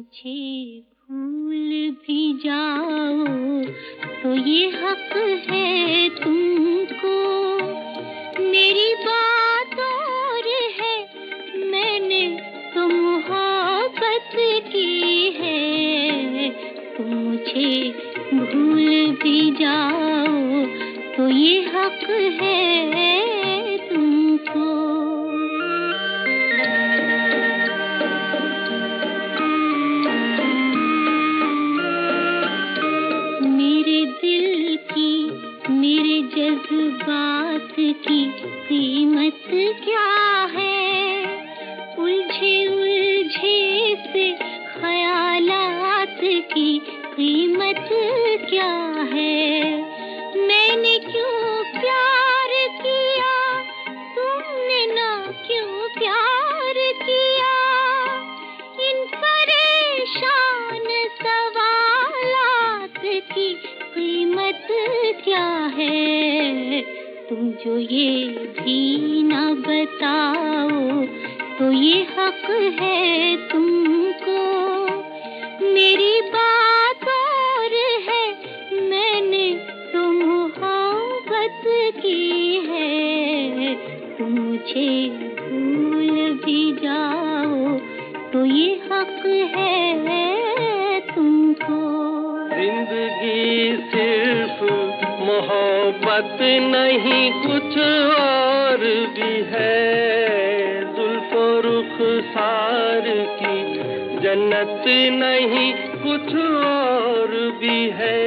मुझे भूल भी जाओ तो ये हक है तुमको। मेरी बात और है, मैंने तो मोहब्बत की है। तुम मुझे भूल भी जाओ तो ये हक है तुमको। मेरे दिल की, मेरे जज्बात की कीमत क्या है? उलझे उलझे से ख्यालात की कीमत क्या है? मैंने क्यों प्यार किया, तुमने ना क्यों प्यार किया? इन परेशान सवालात की कीमत क्या है? तुम जो ये भी ना बताओ तो ये हक है तुमको। मेरी बात और है, मैंने तो मोहब्बत की है। तुम मुझे भूल भी जाओ तो ये हक है तुमको। जिंदगी सिर्फ मोहब्बत नहीं, कुछ और भी है। जुल्फो रुखसार की जन्नत नहीं, कुछ और भी है।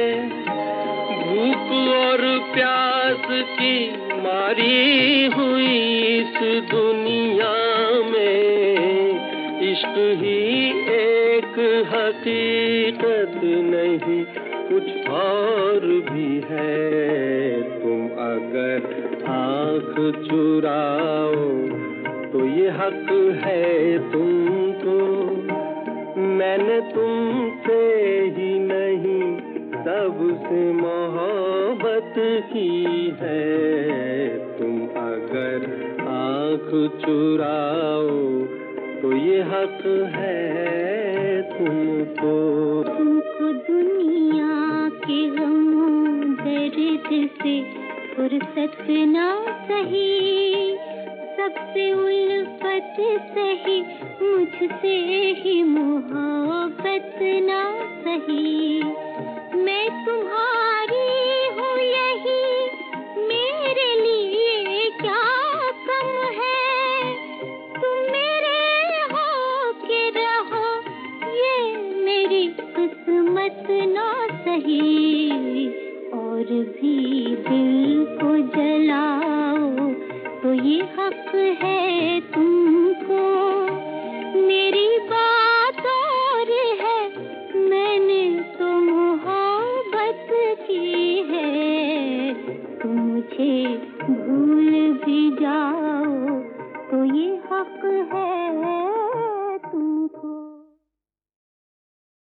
भूख और प्यास की मारी हुई इस दुनिया में इश्क ही एक हकीकत नहीं, कुछ और भी है। तुम अगर आँख चुराओ तो ये हक है तुमको। मैंने तुमसे ही नहीं, सबसे मोहब्बत की है। तुम अगर आँख चुराओ तो ये हक है तुमको। तुमको दुनिया के गमों दर्द से फुर्सत ना सही, सबसे उल्फत सही, मुझसे ही मोहब्बत ना सही। मैं तुम्हारी हूँ यही मेरे लिए क्या कम है? तुम मेरे हो के रहो, ये मेरी किस्मत ना सही। और भी दिल को जलाओ तो ये हक है तुमको। मेरी बात और है, मैंने तो मोहब्बत की है। तुम मुझे भूल भी जाओ तो ये हक है